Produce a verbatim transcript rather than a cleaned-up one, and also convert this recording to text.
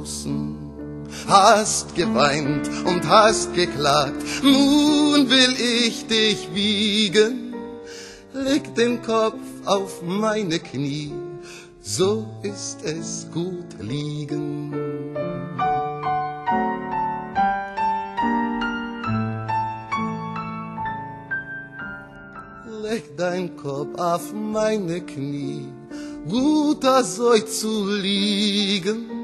draußen, hast geweint und hast geklagt, nun will ich dich wiegen. Leg den Kopf auf meine Knie, so ist es gut liegen. Leg dein Kopf auf meine Knie, guter so zu liegen.